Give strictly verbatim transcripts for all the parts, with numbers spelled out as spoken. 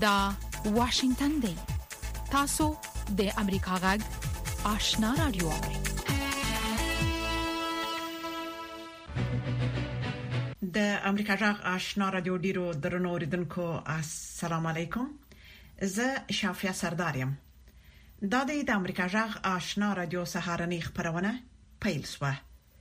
دا واشنگتن دی. تاسو د امریکا غږ آشنا رادیو اورئ. د امریکا غږ آشنا رادیو ډیرو درنو اوریدونکو السلام علیکم. زه شافیا سردارم. دا د امریکا غږ آشنا رادیو سهارنی خبرونه پیل شوه.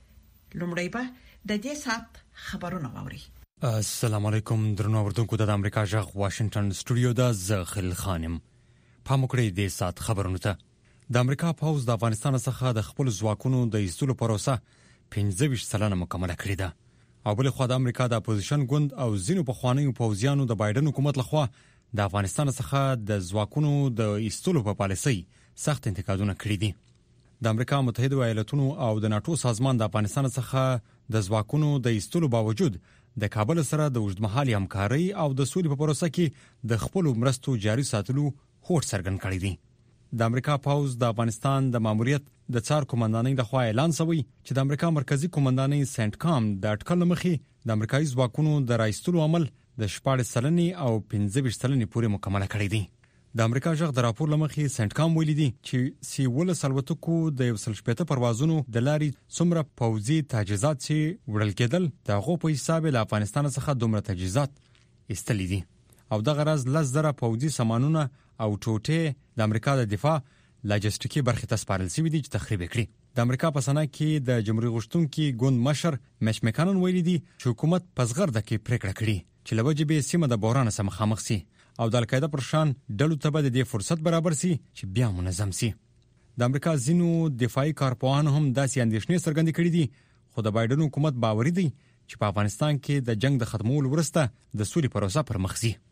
لومړی به د دې سات خبرونه واوري. السلام علیکم درنو اوریدونکو د امریکا غږ واشنگټن سټوډیو د زخل خانم. پاموکړی د سات خبرونه ته. د امریکا پوز د افغانستان څخه د خپل ځواکونو د ایستلو پروسه پنځه ویشت سلنه مکمله کړې ده. او بل خو د امریکا د اپوزیشن ګوند او ځینو په خوانیو پوزیانو د بایدن حکومت لخوا د افغانستان څخه د ځواکونو د ایستلو په پالیسۍ سخت انتقادونه کړي دي. د امریکا متحده ایالاتونو او د ناتو سازمان د افغانستان څخه د ځواکونو د ایستلو باوجود د کابل سره د اوږدمهالي همکاري او د سولې په پروسه کې د خپل مرستو جاري ساتلو هوډ څرګند کړی دی. د امریکا پوز د افغانستان د ماموریت د څار کمانډانۍ لخوا اعلان شوی چې د امریکا مرکزی کمانډانۍ سنت کام د اټکل مخې د امریکایي ځواکونو د راایستلو عمل د شپږ سلنې او پنځه ویشت سلنې پورې مکمل کړی دی. د امریکا ځغ د راپور لمخې سنت کام ویلي دي چې سیول سلوتکو د یو سل شپږ پروازونو د لاري څومره پوځي تجهیزات چې وړل کېدل د غو په حساب له افغانستان څخه دومره تجهیزات استلې دي او د غرض لس زره پوځي سامانونه او ټوټې د امریکا د دفاع لاجستیکي برخې ته سپارل شوي دي چې تخریب کړي. د امریکا په سنا کې د جمهوریت غوښتونکي ګوند مشر مش مکانن ویلي دي چې حکومت پسغرده کې پریکړه کړې چې لوجه به سیمه د بوران سره مخامخ سي او د القاعده پر شان ډلو ته به د فرصت برابر سي چې بیا منظم سي. د امریکا ځینو دفاعي کارپوهانو هم داسې اندېښنې څرګندې کړې دي چې د بایدن حکومت باوري دی چې په افغانستان کې د جنگ د ختمولو وروسته د سولې پروسه پر مخ ځي.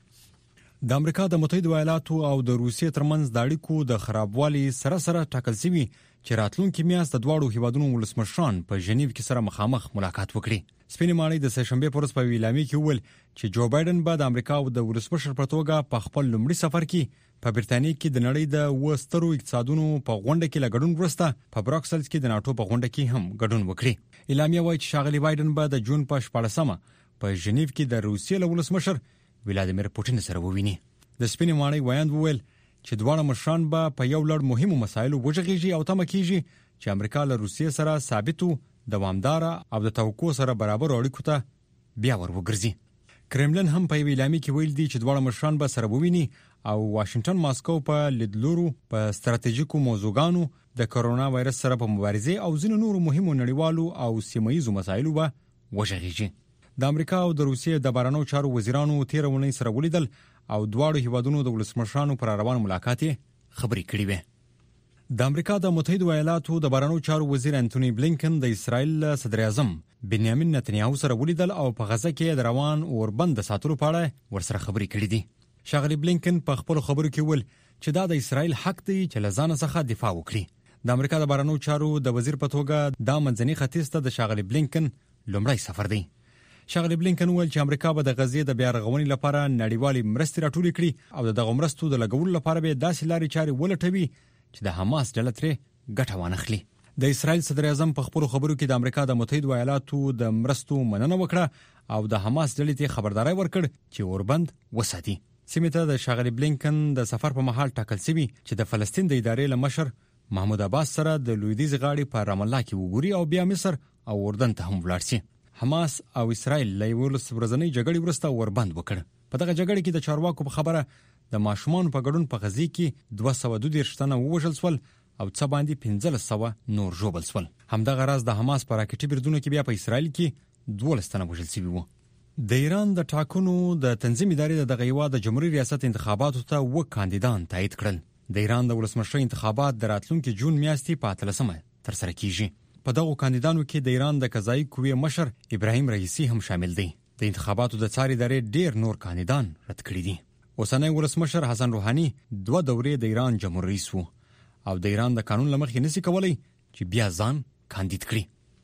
د امریکا د متحده ایالاتو او د روسیې ترمنځ د اړیکو د خرابوالي سره سره ټاکل شوی چې راتلونکي میاشت د دواړو هیوادونو ولسمشران په ژنیو کې سره مخامخ ملاقات وکړي. سپینې ماڼۍ د سهشنبه پر ورځ په ویلامي کې وویل چې جو بایدن به د امریکا او د ولسمشر په توګه په خپل لومړي سفر کې په برتانیې کې د نړۍ د وسترو اقتصادونو په غونډه کې لګډون وروسته په بروکسلز کې د ناتو په غونډه کې هم ګډون وکړي. اعلامیه وايي چې شاغلي بایدن به د جون په شپاړسمه په ژنیو کې د روسیې له ولسمشر ولادیمیر پوتین سره وویني. د سپینې ماڼۍ وایند وویل چې دواړه مشران به په یو لړ مهمو مسایلو وژغېږي او تمه کیږي چې امریکا له روسیې سره ثابتو دوامدار او د توقع سره برابر اړیکو ته بیا ور وګرځي. کرملن هم په اعلامیه کې ویل دي چې دواړه مشران به سره وویني او واشنگټن ماسکو په لیدلورو په ستراتیژیکو موضوعګانو د کرونا وایرس سره په مبارزه او ځینو نورو مهمو نړیوالو او سیمه‌ییزو مسایلو به وژغېږي. د امریکا او د روسیې د بهرنیو چارو وزیرانو تیر ونې سره ولیدل او دواړو هیوادونو د ولسمشرانو پر روان ملاقات خبرې کړې وې. د امریکا د متحده ایالاتو د بهرنیو چارو وزیر انټونی بلینکن د اسرائیل صدر اعظم بنیامین نتنیاهو سره ولیدل او په غزه کې د روان اوربند ساتلو په اړه ورسره خبرې کړې دي. شاغلی بلینکن په خپل خبرو کې ویل چې دا د اسرائیل حق دی چې له ځان څخه دفاع وکړي. د امریکا د بهرنیو چارو د وزیر په توګه د منځني ختیځ ته د شاغلی بلینکن لومړی سفر دی. شاغلی بلینکن ویل چې امریکا به د غزې د بیا رغونې لپاره نړیوالې مرستې راټولې کړي او د دغه مرستو د لګولو لپاره به داسې لارې چارې ولټوي چې د حماس ډله ترې ګټه وانخلي. د اسرائیل صدر اعظم په خپل خبرو کې د امریکا د متحده ایالاتو د مرستو مننه وکړه او د حماس ډلې ته خبرداري ورکړ چې اوربند وساتي. سیمه ته د شاغلی بلینکن د سفر په مهال ټاکل شوی چې د فلسطین د ادارې لمشر محمود عباس سره د لویدیځ غاړي په رام الله کې وګوري او بیا مصر او اردن ته هم ولاړ شي. حماس او اسرائیل له یولس ورځنۍ جګړې وروسته وربند وکړ. په دغه جګړه کې د چارواکو په خبره د ماشومان په ګډون په غزې کې دوه سوه دوه دېرش تنه ووژل شول او څه باندې پنځلس سوه نور ژوبل شول. همدغه راز د حماس په راکټي بریدونو کې بیا په اسرائیل کې دولس تنه وژل شوي وو. د ایران د ټاکنو د تنظیم ادارې د دغه هیواد د جمهوریت ریاست انتخاباتو ته اووه کاندیدان تایید کړل. د ایران د ولسمشر انتخابات د راتلونکي جون میاشتې په اتلسمه ترسره کیږي. په دغه کاندیدانو کې د ایران د قضایي قوې مشر ابراهیم رئیسی هم شامل دی. د انتخاباتو د څاري ادارې ډیر نور کاندیدان رد کړي دي. اوسنی ولسمشر حسن روحاني دوه دورې د ایران جمهوریت رئیس وو او د ایران د قانون لمخې نسی کولای چې بیا ځان کاندید کړي.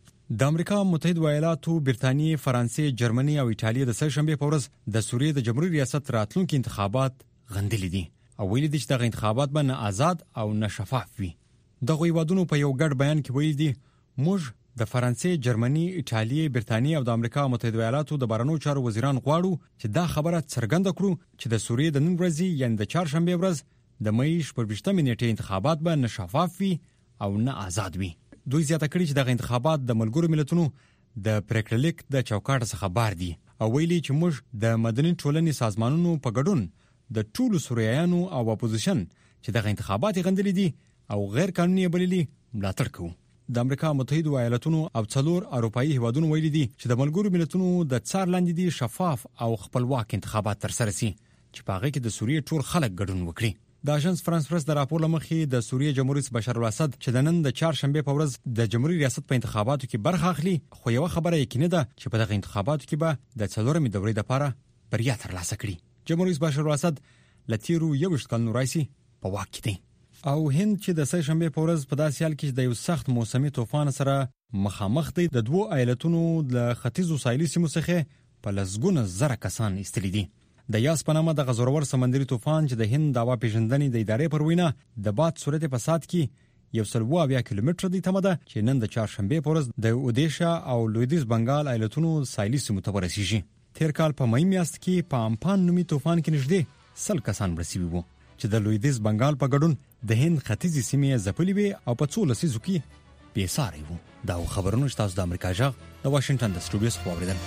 د امریکا متحده ایالاتو، برتانیې، فرانسې، جرمني او ایټالیا د سهشنبه په ورځ د سوریې د جمهوریت ریاست راتلونکي انتخابات غندلي دي او ویلي دي چې دغه انتخابات به نه آزاد او نه شفاف وي. دغه هیوادونو په یو ګډ بیان کې ویلي دي موږ د فرانسې، جرمني، ایټالیا، برتانیې او د امریکا متحده ایالاتو د بهرنیو چارو وزیران غواړو چې دا خبره څرګنده کړو چې د سوریې د نن ورځې یعنی د چهارشنبه ورځ د مې شپږویشتمې نیټې انتخابات به نه شفاف وي او نه آزاد وي. دوی زیاته کړي چې دغه انتخابات د ملګرو ملتونو د پریکړلیک د چوکاټ څخه بار دي او ویلي چې موږ د مدني ټولنې سازمانونو په ګډون د ټولو سوریایانو او اپوزیشن چې دغه انتخابات غندلې دي او غیر قانوني بللي ملاتړ کوي. د امریکا متحده ایالاتونو او څلور اروپאי هیوادونو ویلي دي چې د ملګرو ملتونو د څار لاندې دي شفاف او خپلواک انتخابات ترسره شي چې په هغه کې د سوریې ټول خلک ګډون وکړي. د اژانس فرانس پریس د راپور لمخې د سوریې جمهور رئیس بشار الاسد چې د نن د چهارشنبه په ورځ د جمهوریت ریاست په انتخاباتو کې برخه اخلي، خو یو خبره یقیني ده چې په دغه انتخاباتو کې به د څلورمې دورې لپاره بریا ترلاسه کړي. جمهور رئیس بشار الاسد لتیرو یوشت کلونو راځي په واک کې دی او هند چې د سه شنبه په ورځ په داسې حال کې د یو سخت موسمي طوفان سره مخامخ دی، د دوو ایالتونو د ختیځو ساحلي سیمو څخه په لسګونه زره کسان ایستلي دي. د یاس په نامه د غزورور سمندري طوفان چې د هند د هوا پیژندنې د ادارې پر وینا د باد سرعت په ساعت کې یو سل اویا کیلومتره دی تمه ده چې نن د چهارشنبه په ورځ د اودیشا او لویدیز بنگال ایالتونو ساحلي سیمو ته ورسیږي. تیر کال په مې میاشت کې په امپان نومي طوفان کې نږدې سل کسان رسیدي وو چې د لویدیز بنگال په ګډون د هند ختیځي سیمې ځپلې وي او په څو لسیزو کې بې ساري وو. دا خبرونه چې تاسو د امریکا جغ د واشنگټن د سټوډیو څخه واوریدل.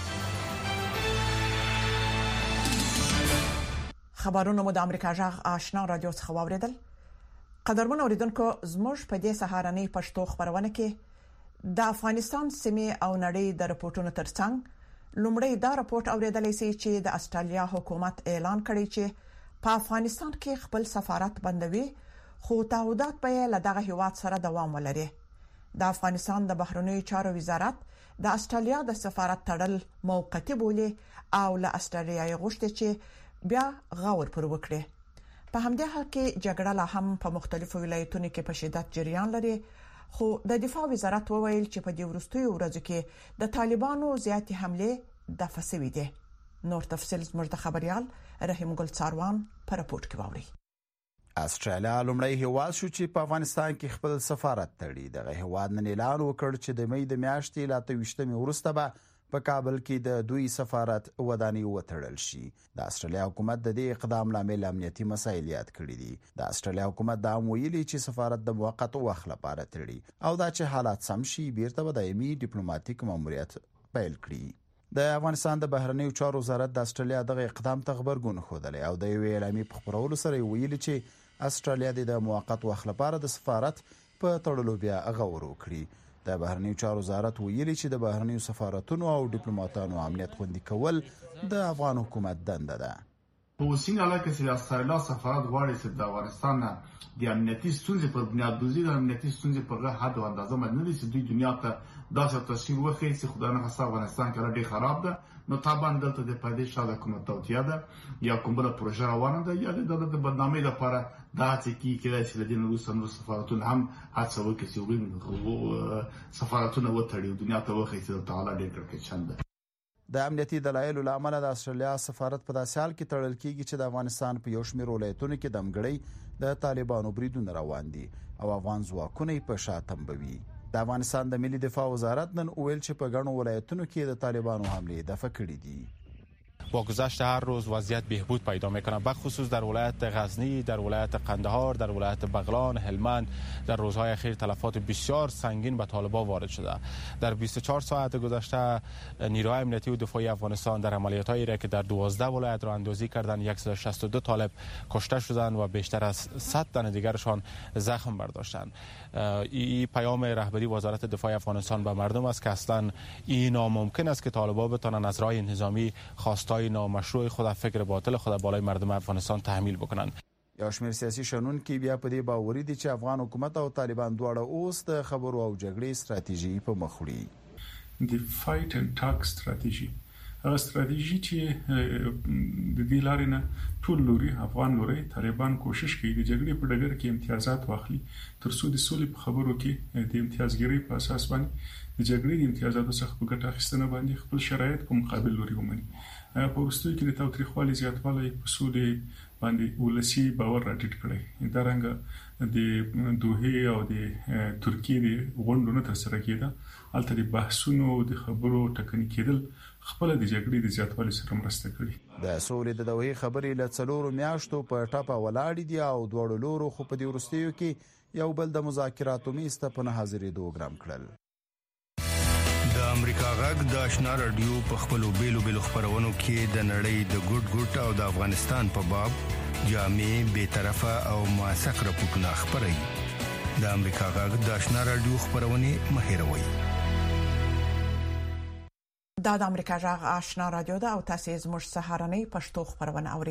خبرونه مو د امریکا جغ آشنا رادیو څخه واوریدل. قدرمن اوریدونکو، زموږ په دې سهارنۍ پښتو خبرونه کې د افغانستان سیمې او نړۍ د رپورټونو ترڅنګ لومړی دا رپورټ اوریدلای شي چې د استرالیا حکومت اعلان کړی چې په افغانستان کې خپل سفارت بندوي، خو تعهدات به له دغه هیواد سره دوام ولري. د افغانستان د بهرنیو چارو وزارت د استرالیا د سفارت تړل موقتی بولي او له استرالیا غوښتي چې بیا غور پر وکړي. په همدې حال کې جګړه لا هم په مختلفو ولایتونو کې په شدت جریان لري، خو د دفاع وزارت وویل چې په دې وروستیو ورځو کې د طالبانو زیاتې حمله دفع شوې دي. نور تفصیل زموږ د خبريال رحیم ګل څاروان په راپورټ کې واوري. استرالیا لومړی هیواد شو چې په افغانستان کې خپل سفارت تړي. دغه هیواد نن اعلان وکړ چې د مې د میاشتې لا ته وشتمې وروسته به په کابل کې د دوی سفارت ودانۍ وتړل شي. د استرالیا حکومت د دې اقدام لامل امنیتي مسایل یاد کړي دي. د استرالیا حکومت دا ویلي چې سفارت د موقت وخت لپاره تړي او دا چې حالات سم شي بیرته به دایمي ډیپلوماټیک ماموریت پیل کړي. د افغانستان د بهرنیو چارو وزارت د استرالیا دغه اقدام ته خبرګون خوده او د یو اعلامیه په خبرولو سره ویلي چې استرالیا د موقت وخت لپاره د سفارت په تړلو بیا غور وکړي. د بهرنیو چارو وزارت ویلي چې د بهرنیو سفارتونو او ډیپلوماټانو امنیت خوندي کول د افغان حکومت دنده ده. په اوسنۍ حالت کې چې استرالیا سفارت غواړي چې د افغانستان د امنیتي ستونزې پر بنیاد دوزي د امنیتي ستونزې پر حد او اندازه باندې نه دي چې دوی دنیا ته داسې تصویر وخی چې خدای نه خاصه افغانستان کې ډېر خراب ده، نو طبعا دلته د پدې شاده کومه توتیا ده یا کومه پروژه روانه ده یا د دولت بدنامۍ لپاره دا چې کی کېدای شي د دې نورو سمرو سفارتونو هم هڅه وکړي چې وګوري سفارتونه وتړي دنیا ته وخی چې تعالی ډېر کړکېچن ده. د امنیتي دلایلو لامل د استرالیا سفارت په داسې حال کې تړل کیږي چې د افغانستان په یو شمېر ولایتونو کې د امګړۍ د طالبانو بریدونه روان دي او افغان ځواکونه په شاتم بوي. د افغانستان د ملي دفاع وزارت نن ویل چې په ګڼو ولایتونو کې د طالبانو حمله دفع کړې دي. با گذشت هر روز وضعیت بهبود پیدا میکنه، بخصوص در ولایت غزنی، در ولایت قندهار، در ولایت بغلان، هلمند در روزهای اخیر تلفات بسیار سنگین به طالبان وارد شده. در بیست و چهار ساعت گذشته نیروهای امنیتی و دفاعی افغانستان در عملیاتایی را که در دوازده ولایت را اندازی کردند صد و شصت و دو طالب کشته شدند و بیشتر از صد تن دیگرشان زخم برداشتند. این پیام رهبری وزارت دفاع افغانستان به مردم است که اصلا این ناممکن است که طالبان بتوانند از راه انتظامی خواستای نامشروع خود فکر باطل خود بالای مردم افغانستان تحمیل بکنند. یو شمېر سیاسي شنونکي بیا په دې باوري دي چې افغان حکومت او طالبان دواړه اوس د خبرو او جګړې ستراتیژي په مخ وړي. د فایټ اند ټاک ستراتیژي هغه ستراتیژي چې د دې لارې نه ټول لوري افغان لوري طالبان کوشش کوي د جګړې په ډګر کې امتیازات واخلي تر څو د سولې په خبرو کې د امتیازګرۍ په اساس باندې د جګړې د امتیازاتو څخه په ګټه اخیستنه باندې خپل شرایط په مقابل لوري ومني. په وروستیو کې د تاوتریخوالي زیاتوالی په سولې باندې ولسی باور راټیټ کړي. دا رنګ د دوه او د ترکیه د غونډونو تر سره کېده البته د بحثونو د خبرو ټکنی کېدل خپل د جګړې د زیاتوالي سره مرسته کړي. د سولې د دوه خبرې له څلورو میاشتو په ټاپه ولاړ دي او دوه لورو خو په دې ورستیو کې یو بل د مذاکراتو میسته په نه حاضرېدو ګرام کړل. د امریکا غږ د آشنا رادیو په خپلو بیلو بیلو خبرونو کې د نړۍ د ګډ ګډ او د افغانستان په باب جامع بې طرفه او موثق راپورټونه خبري. د امریکا غږ د آشنا رادیو خبرونه مهیروي. دا د امریکا غږ آشنا رادیو ده او تاسو زموږ سهارنۍ پښتو خبرونه اورئ.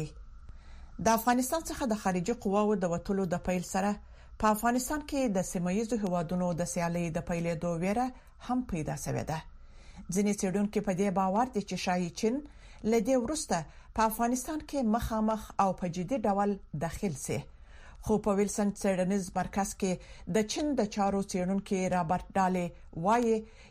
د افغانستان څخه د خارجي قواو د وټولو د پیل سره په افغانستان کې د سیمایي هوادونو د سیالي د پیلېدو ویره هم پیدا شوې ده. ځینې څېړونکو په دې باور دي چې شایي چین لدې ورسته په افغانستان کې مخامخ او په جدي ډول داخل شي. خو په ویلسن څېړنیز مرکز کې د چین د چارو څېړونکو رابرټ ډالې وایي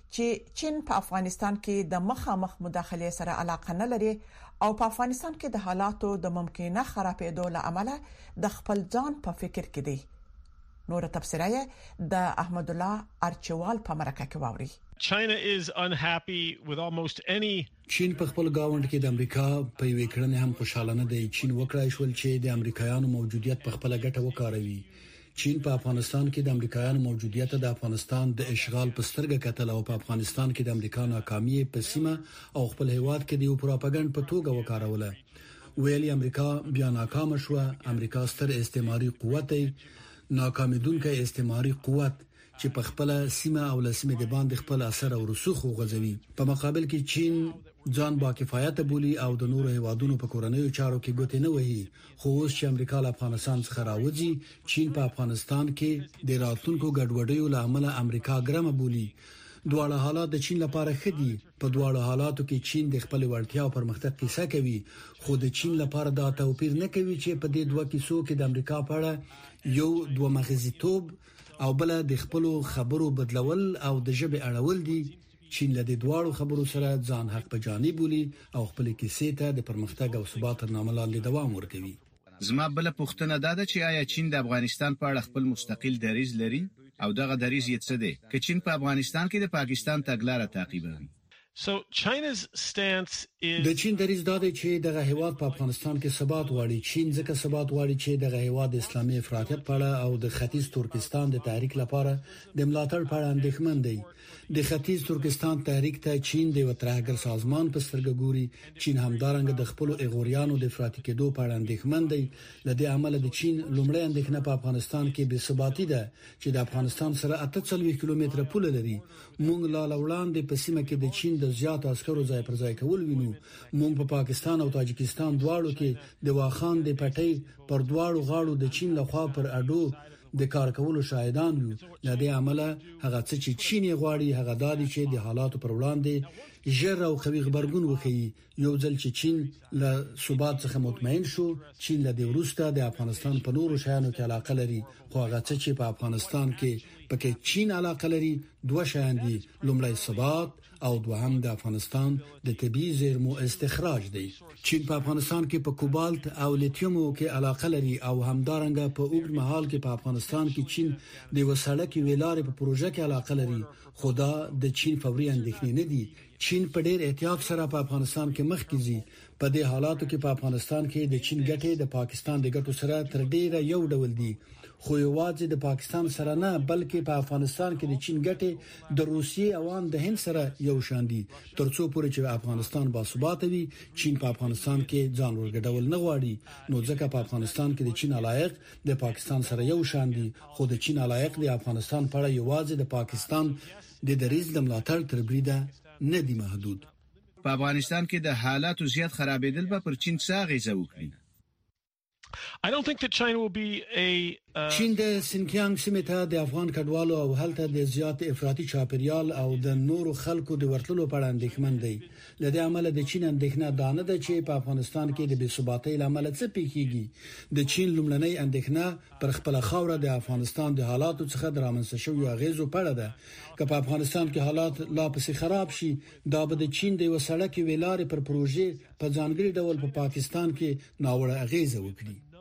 چې چین په افغانستان کې د مخامخ مداخله سره علاقه نه لري او په افغانستان کې د حالاتو د ممکنه خرابېدو له امله د خپل ځان په فکر کې دی. نور تفسیرای د احمد الله ارچوال په مرکه کې واوري. China is unhappy with almost any چین په خپل گاوند کې د امریکا په یوې کړنې هم خوشاله نه دی. چین وکړای شول چې د امریکایانو موجودیت په خپل ګټه وکاروي. چین په افغانستان کې د امریکایانو موجودیت د افغانستان د اشغال په سترګه کتل او په افغانستان کې د امریکا ناکامي په سیمه او خپل هیواد کې د یو پروپاګاندا په توګه وکاروله. ویلي امریکا بیا ناکام شو. امریکا ستر استعماري قوت دی، ناکامیدونکې استعماري قوت چې په خپل سیمه او لسمه د باندې خپل اثر او رسوخ غځوي. په مقابل کې چین ځان با کفایت بولی او د نورو هیوادونو په کورنیو چارو کې ګوتې نه وهي. خو اوس چې امریکا له افغانستان څخه راوځي، چین په افغانستان کې د راتلونکو ګډوډیو له امله امریکا ګرمه بولی. دواړه حالات د چین لپاره خدي. په دواړو حالاتو کې چین د خپل وړتیا او پرمختګ کیسه کوي، خو د چین لپاره دا توپیر نه کوي چې په دې دوه کیسو کې د امریکا په اړه یو دوه مغزیتوب او بل د خپل خبرو بدلول او د ژبه اړول دي. چین له دې دواړو خبرو سره ځان حق په جانب بولی او خپل کیسې ته د پرمختګ او ثبات نامه لاندې دوام ورکوي. زما بل پوښتنه دا ده چې آیا چین د افغانستان په اړه خپل مستقل دریځ لري او دغه دریځ یې څه دی که چین په افغانستان کې د پاکستان تګلارې تعقیبوي؟ So China's stance is د چین دریځ دا دی چې دغه هیواد په افغانستان کې ثبات غواړي. چین ځکه ثبات غواړي چې دغه هیواد اسلامي افراطیت په اړه او د ختیځ ترکستان د تحریک لپاره د ملاتړ په اړه اندېښمن دی. د ختیځ ترکستان تحریک ته چین د وترهګر سازمان په سترګه ګوري. چین همدارنګه د خپل ایغوریانو د افراطي کېدو په اړه اندېښمن دی. لدې عمل د چین لومړی اندېښنه په افغانستان کې بې ثباتي ده چې د افغانستان سره اته څلوېښت کیلومتره پوله لري. مونږ لا وړاندې په سیمه کې د چین د زیات عسکرو ځای پر ځای کول وینو. مونږ په پاکستان او تاجکستان دواړو کې د واخان د پټۍ پر دواړو غاړو د چین لخوا پر اډو د کار کولو شاهدان یو. لدې عمل هغه څه چې چین غواړي هغه دادی چې د حالاتو پر وړاندې ژر او قوي خبرګون وکړي. یو ځل چې چین له ثبات څخه مطمئن شو، چین له دې وروسته د افغانستان په نورو شیانو کې علاقه لري. خو هغه څه چې په افغانستان کې پکې چین علاقه لري دوه شیان دي: لومړی ثبات او دوهم د افغانستان د طبيعي زیرمو استخراج دی. چین په افغانستان کې په کوبالت او لیتیوم کې علاقه لري او همدارنګه په اوږد مهال کې په افغانستان کې چین د وسړک ویلارې په پروژه کې علاقه لري. خدا د چین فوري اندېښنې نه دي. چین په ډېر احتیاط سره په افغانستان کې مخ کې ځي. په دې حالاتو کې په افغانستان کې د چین ګټې د پاکستان د ګټو سره تر ډیره یو ډول دي. خو یوازې د پاکستان سره نه، بلکې په افغانستان کې د چین ګټې د روسیې او د هند سره یو شان دي. ترڅو پورې چې افغانستان باثبات وي، چین په افغانستان کې ځان ورګډول نه غواړي. نو ځکه په افغانستان کې د چین علایق د پاکستان سره یو شان دي، خو د چین علایق د افغانستان په اړه یوازې د پاکستان د دریځ د ملاتړ تر بریده نه دي محدود. په افغانستان کې د حالاتو زیات خرابېدل به پر چین څه اغیزه وکړي؟ I don't think that China will be a uh... چین د سینکیانګ سیمې ته د افغان کډوالو او هلته د زیات افراطي چاپیریال او د نورو خلکو د ورتلو په اړه اندېښمن دی. لدې عمل د چین اندېښنه دا نه ده چې په افغانستان کې د بې ثباتۍ لامل څه پیښیږي. د چین لومړنۍ اندېښنه پر خپل خاوره د افغانستان د حالاتو څخه درامنځته شوی اغیزو په اړه ده. که په افغانستان کې حالات لا پسې خراب شي، دا به د چین د وسړک ویلارې پر پروژې په ځانګړي ډول په پا پاکستان کې ناوړه اغیزه وکړي.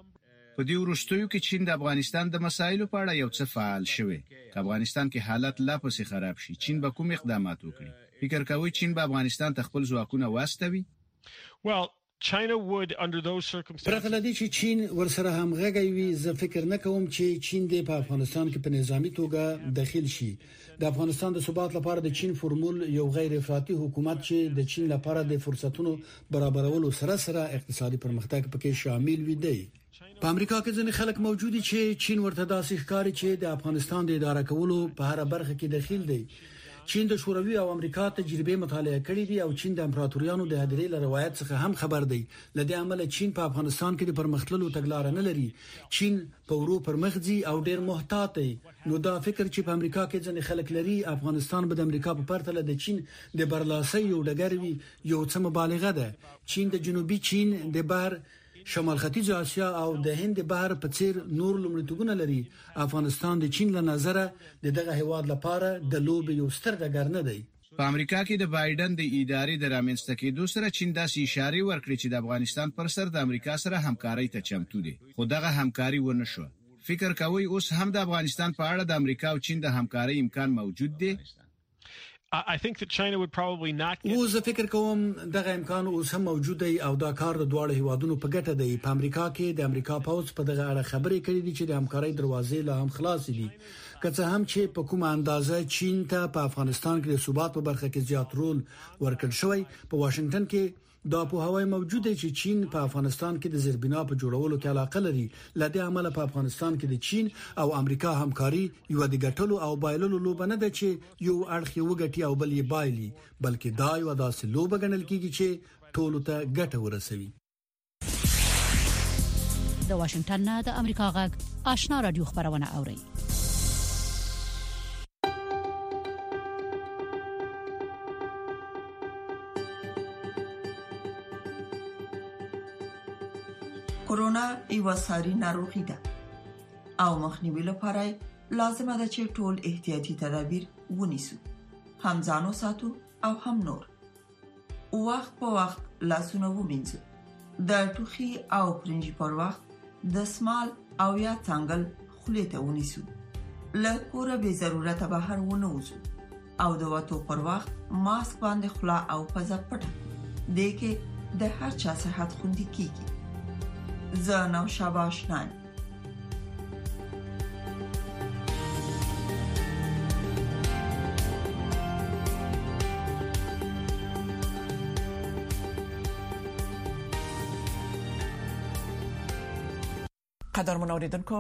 په دې وروستیو کې چین د افغانستان د مسایلو په اړه یو څه فعال شوی. که افغانستان کې حالت لا پسې خراب شي، چین به کوم اقدامات وکړي؟ فکر کوئ چین به افغانستان ته خپل ځواکونه واستوي؟ Well, China would under those circumstances. پرته له دې چې چین ورسره همغږی وي، زه فکر نه کوم چې چین د په افغانستان کې په نظامی توګه داخل شي. د افغانستان د ثبات لپاره د چین فرمول یو غیر افراطي حکومت چې د چین لپاره د فرصتونو برابرولو سره سره اقتصادي پرمختګ پکې شامل وي دی. په امریکا کې ځینې خلک موجود دي چې چین ورته داسې ښکاري چې د افغانستان د اداره کولو په هر برخه کې دخیل دی. چین د شوروي او امریکا تجربه مطالعه کړې دي او چین د امپراتوریانو د هدیرې له روایت څخه هم خبر دی. لدې عمله چین په افغانستان کې د پرمختللو تګلارې نه لري. چین په ورو پرمخځي او ډیر محتاط دی. نو دا فکر چې په امریکا کې ځینې خلک لري افغانستان به د امریکا په پرتله د چین د برلاسي یو ډګر وي، یو څه مبالغه ده. چین د جنوبي چین د بحر، شمال ختیځ اسیا او د هند بحر په څیر نور لومړیتوبونه لري. افغانستان د چین له نظره د دغه هیواد لپاره د لوب یو ستر ډګر نه دی. په امریکا کې د بایدن د ادارې د رامنځته کېدو سره چین داسې اشاره ورکړي چې د افغانستان پر سر د امریکا سره همکاري ته چمتو دي، خو دغه همکاري ونه شو. فکر کوئ اوس هم د افغانستان په اړه د امریکا او چین د همکاري امکان موجود دی؟ I think that China would probably not get. او زه فکر کوم دغه امکان اوس هم موجود دی او دا کار د دواړو هیوادونو په ګټه دی. په امریکا کې د امریکا پوز په دغه اړه خبرې کړې دي چې د همکارۍ دروازې لا هم خلاص دي. که څه هم چې په کومه اندازه چین ته په افغانستان کې د ثبات په برخه کې زیات رول ورکړ شوی، په واشنگټن کې دا په هوای موجود دی چې چین په افغانستان کې د زیربنا په جوړولو کې علاقه لري. لدې عمله په افغانستان کې د چین او امریکا همکاري یو د ګټلو او بایللو لوبه نه ده چې یو اړخ یو ګټي او بل یې بایلي، بلکې دا یو داسې لوبه ګڼل کیږي چې ټولو ته ګټه ورسوي. د واشنگټن نه د امریکا غږ آشنا رادیو خبرونه اوري. کورونا یو ساري ناروغي ده او مخنیوي لپاره لازمه ده چې ټول احتیاطي تدابیر ونیسو، هم ځانو ساتو او هم نور. وخت په وخت لاسونه ومینځو، د ټوخي او پرنجي پر وخت د سمال او یا څنګل خولې ته ونیسو، له کوره به ضرورت بهر ونه وځو او د وټو پر وخت ماسک باندې خلا او پزه پټه دې کې د هر چا صحت خوندي کیږي. زه نو شاباش نان قدر منوریدونکو،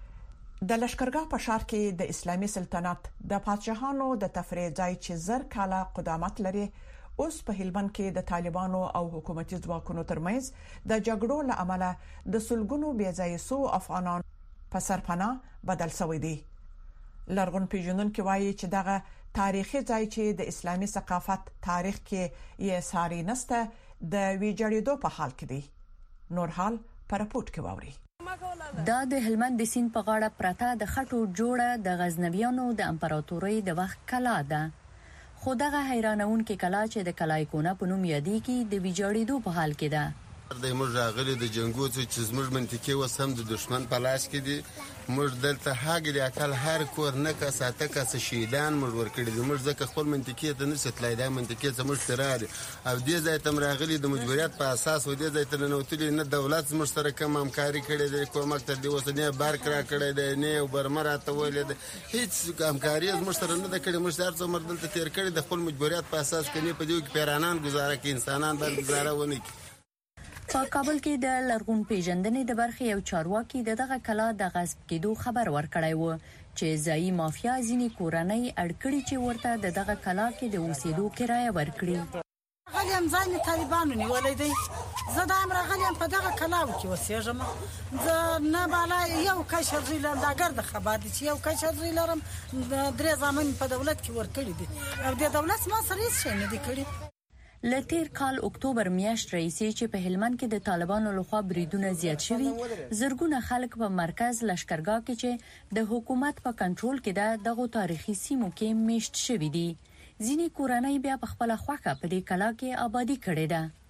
د لشکرګاه په ښار کې د اسلامي سلطنت د پادشاهانو د تفریح ځای چې زر کاله قدامت لري، اوس په هلمند کې د طالبانو او حکومتي ځواکونو ترمنځ د جګړو له امله د سلګونو بې ځایه سو افغانان په سرپناه بدل شوی دي. لرغون پیژندونکو وایي چې دغه تاریخي ځای چې د اسلامي ثقافت تاریخ کې یې ساري نسته د ویجاړېدو په حال کې دی. نور حال پر رپورت کې ووري. دا د هلمند د سیند په غاړه پرته د خټو جوړه د غزنویانو د امپراتورۍ د وخت کلا ده. خو دغه حیرانون کې کلا چې د کلای کونه په نوم یادېږي د ویجاړېدو په حال کې ده. د موږ راغلي د جنگو چې زموږ منطقې وسم د دشمن په لاس کې دي. موږ دلته هاګلی اکل هر کور نه کا ساته کا شهیدان موږ ورکړي دي. موږ ځکه خپل منطقې ته نه ستلای دا منطقې ته موږ تراري او دې ځای ته راغلي د مجبوریت په اساس و دې ځای ته نه وتلي نه دولت موږ سره کوم همکاري کړې ده، کومک تر دې وسه نه بار کرا کړې ده نه برمراته ولې ده، هیڅ همکاري موږ سره نه ده کړې. موږ هر څو مرد دلته تیر کړی د خپل مجبوریت په اساس کې نه په دې کې پیرانان گزاره کې انسانان باندې گزاره ونه کی. په کابل کې د لرغون پیژندنې د برخې یو چارواکي دغه کلا د غصب کېدو خبر ورکړی و چې ځایي مافیا ځینې کورنۍ اړکړي چې ورته دغه کلا کې د اوسېدو کرایه ورکړي. غلیم ځان طالبانو نیولې دی، زه دا امر غلیم په دغه کلا کې اوسېږم. زه نه بالا یو کشر زیلم دا ګرد خبر دي چې یو کشر زیلم درې ځامن په دولت کې ورکړي دي او د دولت ما سره هیڅ شي نه دي کړی. لتیر کال اکتوبر میاشت رئیسي چې په هلمند کې د طالبانو لخوا بریدونه زیات شوي، زرګونه خلک په مرکز لشکرګاه کې چې د حکومت په کنټرول کې ده دغه تاریخي سیمو کې میشت شوي دي. ځینې کورنۍ بیا په خپل خوښه په دې کلا کې آبادی کړې ده.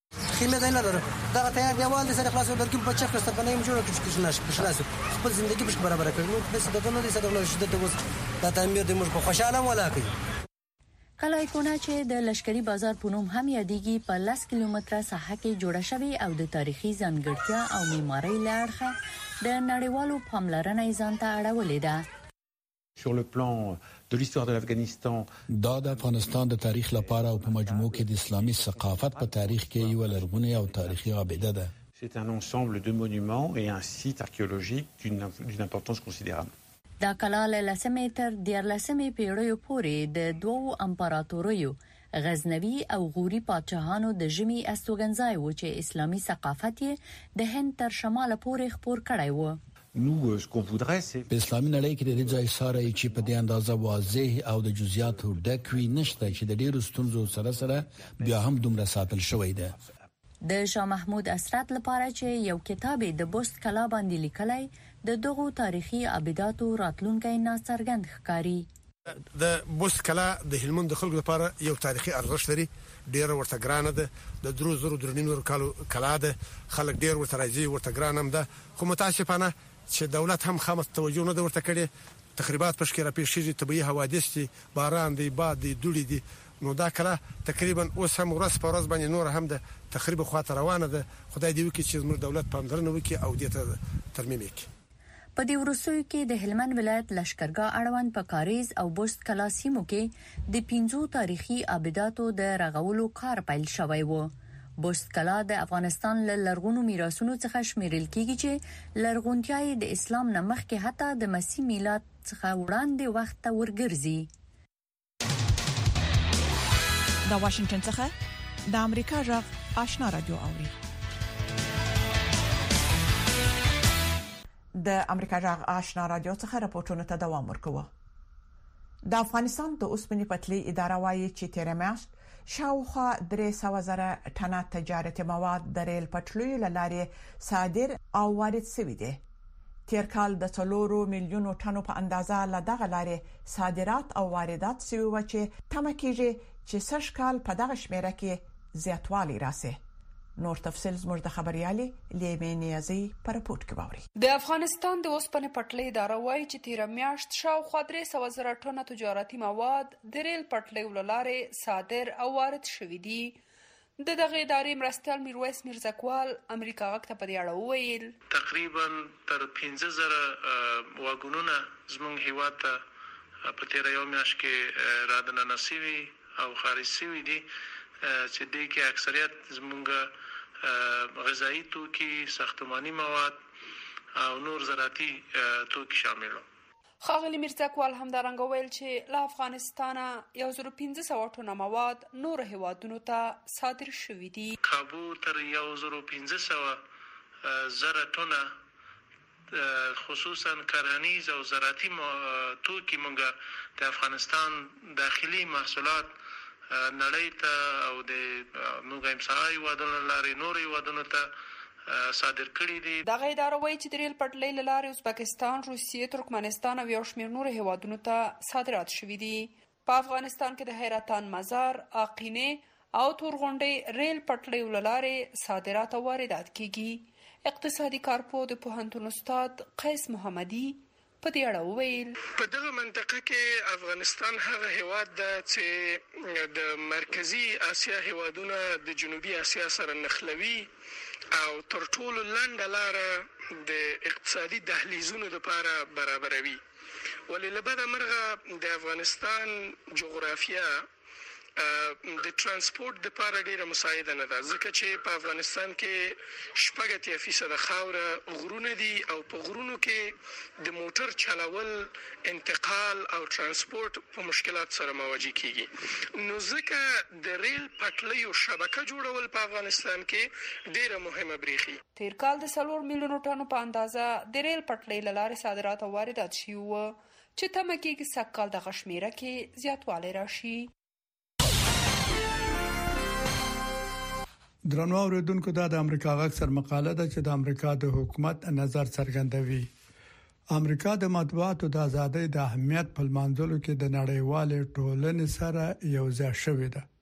خیمه ده نه لرم دا ته دیوال د سره خلاص ورکیم په چک سره بنایم جوړ کړی نش خلاص خپل ژوندۍ به برابر کړو بس دا نو دې سره نو شته د وس دا تعمیر د موږ په خوشاله ولا کوي. کلای کونه چې د لشکري بازار په نوم هم یادېږي په لس کیلومتره ساحه کې جوړه شوې او د تاریخي ځانګړتیا او معمارۍ لړخه د نړیوالو پاملرنې ځان ته اړولې ده. Sur le plan de l'histoire de l'Afghanistan, دا د افغانستان د تاریخ لپاره او په مجموع کې د اسلامي ثقافت په تاریخ کې یو لرغونی او تاریخي ابیده ده. C'est un ensemble de monuments et un site archéologique d'une d'une importance considérable. دا کلا له لسمې تر دیارلسمې پیړیو پورې د دوو امپراتوریو غزنوي او غوري پادشاهانو د ژمي استوګنځای و چې اسلامي ثقافت یې د هند تر شمال پورې خپور کړی و. Nous, ce qu'on voudrait, c'est... په اسلامي نړۍ کې د دې ځای سره چې په دې اندازه واضح او د جزئیاتو ډک وي نشته چې د ډیرو ستونزو سره سره بیا هم دومره ساتل شوی دی. د شاه محمود اسرت لپاره چې یو کتاب د بست کلا باندې لیکلی د دغو تاریخي ابداتو راتلونکی ناڅرګند ښکاري. د بست کلا د هلمند د خلکو لپاره یو تاریخي ارزښت لري، ډیر ورته ګرانه ده، د درو زرو درنیمو کالو کلا ده، خلک ډیر ورته راځي، ورته ګران هم ده، خو متاسفانه چې دولت هم خامخ توجه نه ورته کړي. تخریبات پښکې را پیښ شي، طبيعي حوادث دي، باران دی، باد دی، دوړي دي، نو دا کله تقریبا اوس هم ورځ په ورځ باندې نور هم د تخریب خواته روانه ده. خدای دې وکړي چې زموږ دولت پاملرنه وکړي او دې ته ترمیم وکړي. په دې وروستیو کې د هلمند ولایت لشکرګاه اړوند په کاریز او بست کلا سیمو کې د پنځو تاریخي ابداتو د رغولو کار پیل شوی و. بست کلا د افغانستان له لرغونو میراثونو څخه شمیرل کیږي چې لرغونتیا یې د اسلام نه مخکې حتی د مسیح میلاد څخه وړاندې وخت ته ورګرځي. د واشنگټن څخه د امریکا غږ آشنا رادیو اوري. د امریکا غږ آشنا رادیو څخه راپورټونه ته دوام ورکوه. د افغانستان د اوسپنې پټلۍ اداره وايي چې تیر میاشت شاوخوا درې سوه زره ټنه تجارتي مواد د ریل پټلیو لارې صادر او وارد شوي دي. تیر کال د څلورو میلیونو ټنو په اندازه له دغه لارې صادرات او واردات شوي و چې تمه کیږي چې سږ کال په دغه شمیره کې زیاتوالی راسي. نور تفصیل زموږ د خبريالي لیمې نیازي پر رپورت کې باوري. د افغانستان د اوسپنې پټلۍ اداره وايي چې تیر میاشت شاوخوا درې سوه زره ټنه تجارتي مواد د ریل پټلیو لارې صادر او وارد شوي دي. د دغه ادارې مرستیال میرویس میرزکوال امریکا غږ ته په دې اړه وویل تقریبا تر پنځه زره واګونونه زموږ هیواد ته په تیر یو میاشت کې را دننه شوي او خارج شوي دي چې دې کې اکثریت زموږ غذایی توکي، ساختماني مواد او نور زراعتي توکي شامل دي. خاغلی میرزکوال همدارنګه ویل چې له افغانستانه یو زر پنځه سوه ټنه مواد نور هیوادونو ته صادر شوي دي. کابو تر یو زر پنځه سوه زره ټنه خصوصا کرهنیز او زراعتي توکي موږ د افغانستان داخلي محصولات نړۍ ته او د موږ امسایي وادونو لارې نورې وادونو ته صادر کړي دي. دغه اداره وایي چې د ریل پټلۍ لارې ازبکستان، روسیې، ترکمنستان او یو شمېر نور هیوادونو ته صادرات شوي دي. په افغانستان کې د حیرتان مزار، آقینې او تورغونډۍ ریل پټلیو لارې صادرات او واردات کیږي. اقتصادي کارپوه د پوهنتون استاد قیس محمدي په دې اړه وویل په دغه منطقه کې افغانستان هغه هیواد ده چې د مرکزی اسیا هیوادونه د جنوبي اسیا سره نښلوي او تر ټولو لنډه لاره د اقتصادي دهلیزونو لپاره برابروي. ولې له بده مرغه د افغانستان جغرافیه د ترانسپورت د لپاره ډیره مساعده نه ده، ځکه چې په افغانستان کې شپږ اتیا فیصده خاوره غرونه دي او په غرونو کې د موټر چلول، انتقال او ترانسپورت په مشکلات سره مواجه کیږي. نو ځکه د ریل پټلیو شبکه جوړول په افغانستان کې ډیره مهمه بریښي. تیر کال د څلور میلیونو ټنو په اندازه د ریل پټلۍ له لارې صادرات او واردات شوي وو چې تمه کېږي سږ کال دغه شمېره کې زیاتوالی راشي. درنو اوریدونکو دا د امریکا غږ سر مقاله ده چې د امریکا د حکومت نظر څرګندوي. امریکا د مطبوعاتو د ازادۍ د اهمیت په منځلو کې د نړیوال ټولنې سره یو ځای شوې ده.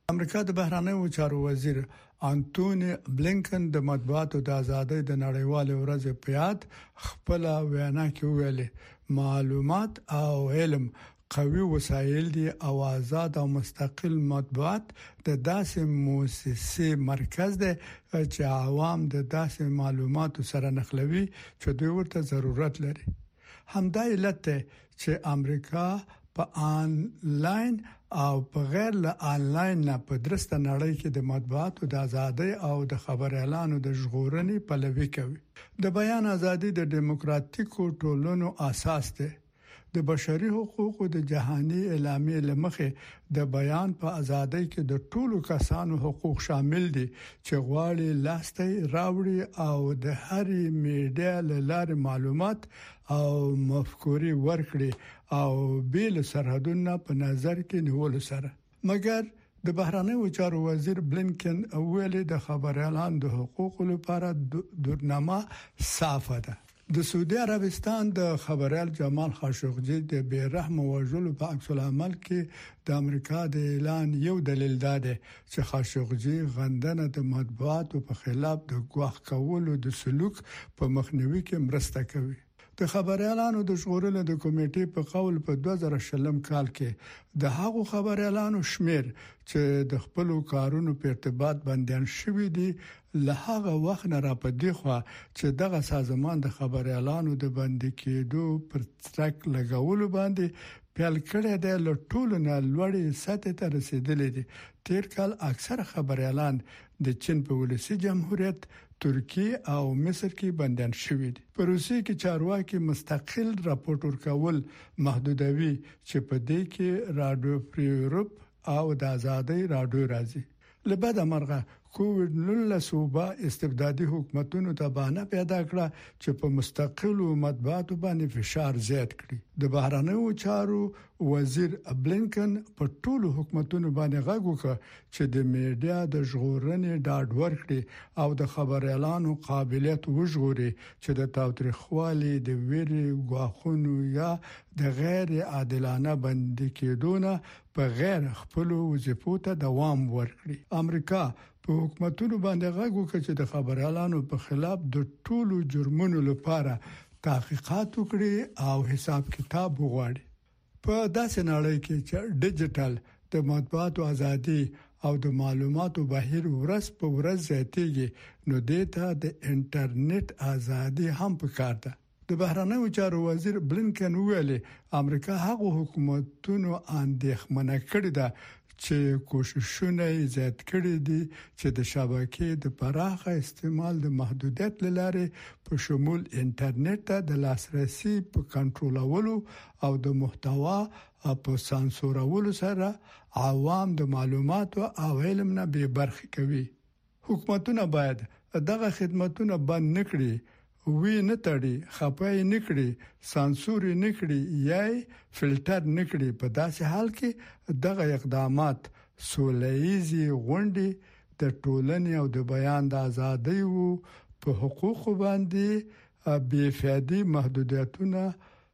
امریکا د بهرانیو چارو وزیر انټونی بلینکن د مطبوعاتو د ازادۍ د نړیوال ورځ په یاد خپل وینا کې ویلي معلومات او علم قوي وسایل دي او آزاد او مستقل مطبوعات د داسې مؤسسې مرکز دی چې عوام د داسې معلوماتو سره نښلوي چې دوی ورته ضرورت لري. همدا علت چې امریکا په آنلاین او په غیر له آنلاین نه په درسته نړۍ کې د مطبوعاتو د ازادۍ او د خبر اعلانو د ژغورنې پلوي کوي. د بیان ازادي د دیموکراتیکو ټولنو اساس دی. د بشري حقوقو د جهاني اعلامیې لمخې د بیان په ازادۍ کې د ټولو کسانو حقوق شامل دي چې غواړي لاستي راوړي او د هرې میډیا لاره معلومات او مفکورې ورکړي او بیل سرحدونه په نظر کې نیول سره. مګر د بهرانیو چارو وزیر بلینکن ویلي د خبر اعلان د حقوقو لپاره دورنامه صافه ده. د سعودي عربستان د خبريال جمال خاشقجي د بیرحم وژلو په عکس العمل کې د امریکا د اعلان یو دلیل ده چې خاشقجي غندنه د مطبوعاتو په خلاف د ګواښ کولو د سلوک په مخنیوي کې مرسته کوي. د خبريالانو د ژغورلو د کمیټې په قول په دوه زره شلم کال کې د هغو خبريالانو شمیر چې د خپل کارونو په ارتباط بندیان شوي دي له هغه وخت نه را پدې خو چې دغه سازمان د خبريالانو د بندي کېدو پر ترک لګولو باندې پیل کړی دی له ټولو نه لوړې سطح ته رسیدلې دي. تیر کال اکثر خبريالان د چین په ولسی جمهوریت ترکیه او مصر کې بندیان شوي دي. په روسیې کې چارواکي مستقل راپورټ ورکول محدودوي چې په دې کې رادیو فری یورپ او د آزادۍ رادیو راځي. لبد مرغه کووډ نولس وبا استبدادي حکومتونو ته بهانه پیدا کړه چې په مستقلو مطبوعاتو باندې فشار زیات کړي. د بهرانیو چارو وزیر بلینکن په ټولو حکومتونو باندې غږ وکړ چې د میډیا د ژغورنې ډاډ ورکړي او د خبر اعلانو قابلیت وژغوري چې د تاوتریخوالي د ویري غواخونو یا د غیر عادلانه بندي کېدونه په غیر خپل وظیفو ته دوام ورکړي. امریکا په حکومتونو باندې غږ وکړي چې د خبر اعلانو په خلاف د ټولو جرمونو لپاره تحقیقات وکړي او حساب کتاب وغواړي. په داسې نړۍ کې چې ډیجیټل د مطبوعاتو ازادي او د معلوماتو بهیر ورځ په ورځ زیاتېږي نو دته د انټرنیټ ازادي هم پکار ده. د بهرانیو چارو وزیر بلینکن ویلي امریکا هغه حکومتونو اندېښمنه کړې ده چې کوششونه زیات کړي دي چې د شبکې د پراخه استعمال د محدودیت لاره په شمول انټرنیټ ته د لاسرسي په کنټرولولو او د محتوا په سانسورولو سره عوام د معلوماتو او علم نه بې برخې کوي. حکومتونه باید دغه خدماتونه بند نکړي، وی نه تړي، خپای نه کړي، سانسور نه کړي یا فلټر نه کړي. په داسې حال کې دغه اقدامات سوله‌ایزي غونډې د ټولنې او د بیان د ازادۍ او په حقوقو باندې بې فایده محدودیتونه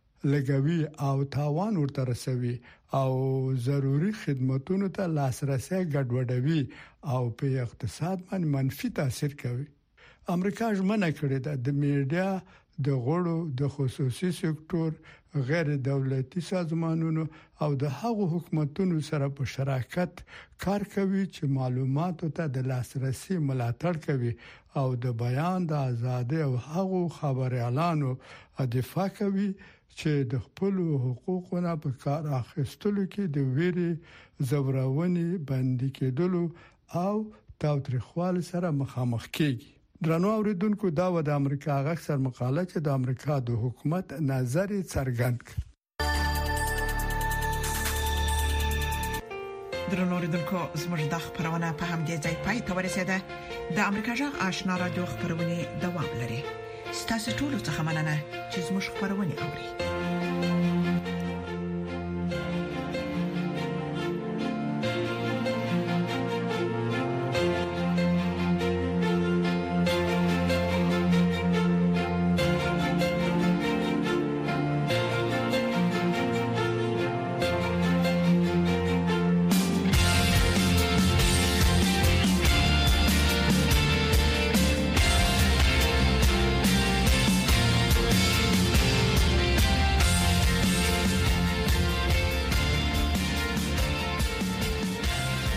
لګوي او تاوان ورته رسوي او ضروري خدماتونو ته لاسرسي ګډوډوي او په اقتصاد باندې منفي تاثیر کوي. امریکا ژمنه کړې ده د میډیا د غړو د خصوصي سکتور، غیر دولتي سازمانونو او د هغو حکومتونو سره په شراکت کار کوي چې معلوماتو ته د لاسرسي ملاتړ کوي او د بیان د ازادۍ او هغو خبر اعلانو دفاع کوي چې د خپل حقوقونو په کار اخیستلو کې د ویري، زورونې، بندي کېدلو او تاوتریخوالي سره مخامخ کیږي. درنو اوریدونکو دا و د امریکا غږ سر مقاله چې د امریکا د حکومت نظر څرګند کړ. درنو اوریدونکو زموږ د خبرونه په همدې ځای پای ته ورسیده. د امریکا غږ آشنا رادیو خبرونه دوام لري. ستاسو ټول څه مننه چې زموږ خبرونه اوري.